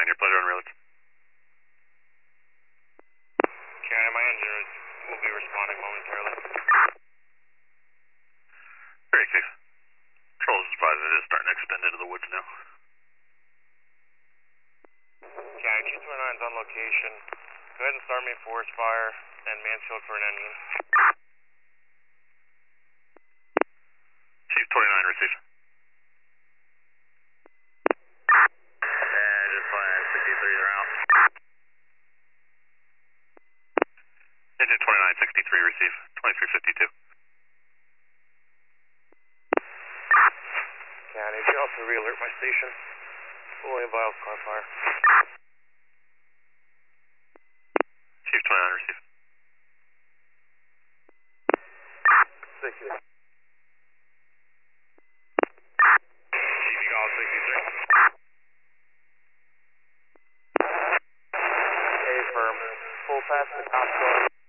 229, your pleasure on roads. County, my engineers will be responding momentarily. Very safe. Controls advised it is starting to extend into the woods now. County, 229's on location. Go ahead and start me a forest fire and Mansfield for an engine. Chief 29, receive. And just 2963, they're out. Engine 2963, receive. 2352. County, you can also re-alert my station. William Biles, car fire. Chief 29, receive. Thank you. Chief Eagle 63. A firm. Full pass to top floor.